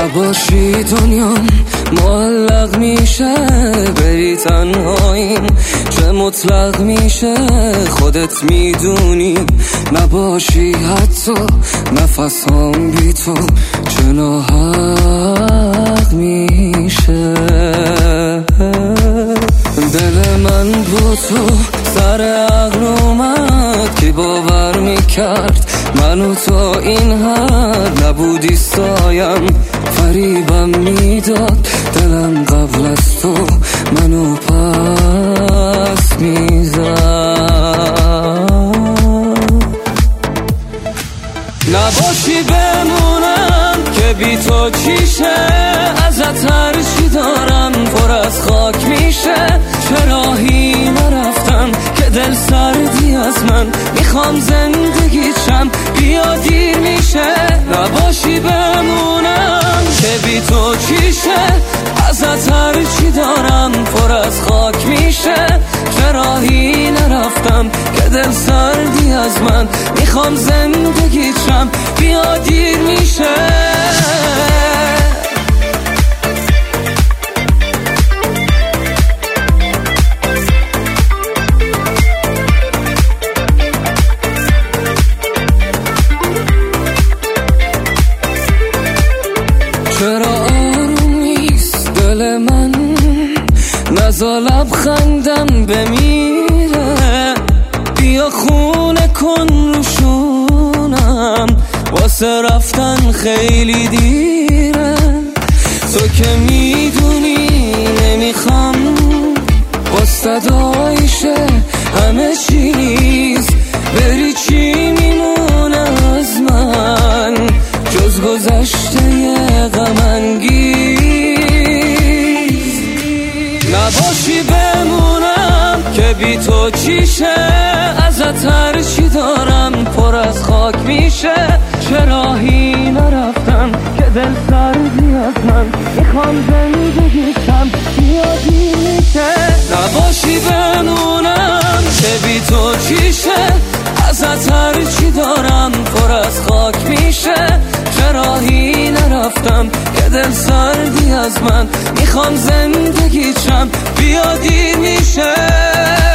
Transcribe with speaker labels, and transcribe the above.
Speaker 1: نباشی دنیام معلق میشه، بری تنهاییم چه مطلق میشه، خودت میدونی. نباشی حتی نفسام بی تو چه ناحق میشه. دل من با تو سر عقل اومد، که باور میکرد منو تا این حد نبودی سایم، فریبم میداد دلم قبل از تو منو پس میزد. نباشی بمونم که بی تو چیشه، ازت هر چی دارم پر از خاک میشه. چراهی نرفتم که دل سردی از من، میخوام زندگی چم بیا دیر میشه. نباشی بمونم که بی تو چیشه، ازت هر چی دارم پر از خاک میشه. چراهی نرفتم که دل سردی از من، میخوام زندگی چم بیا دیر میشه. چرا آروم نیست دل من، نزا لبخندم بمیره. بیا خونه کن روشونم، واسه رفتن خیلی دیره. تو که میدونی نمیخوام با صدایشه همه چیز، بری چی میمونه از من جز گذشته غم انگیز. نباشی بمونم که بی تو چیشه، ازت هر چی دارم پر از خاک میشه. چراهی نرفتم که دل سردی از من، میخوام زندگی کم بیادی میشه. نباشی بمونم که بی تو چیشه، ازت هر چی دارم پر از خاک میشه. چراهی نرفتم که دل سردی از من، میخوام زندگی چم بیا دیر میشه.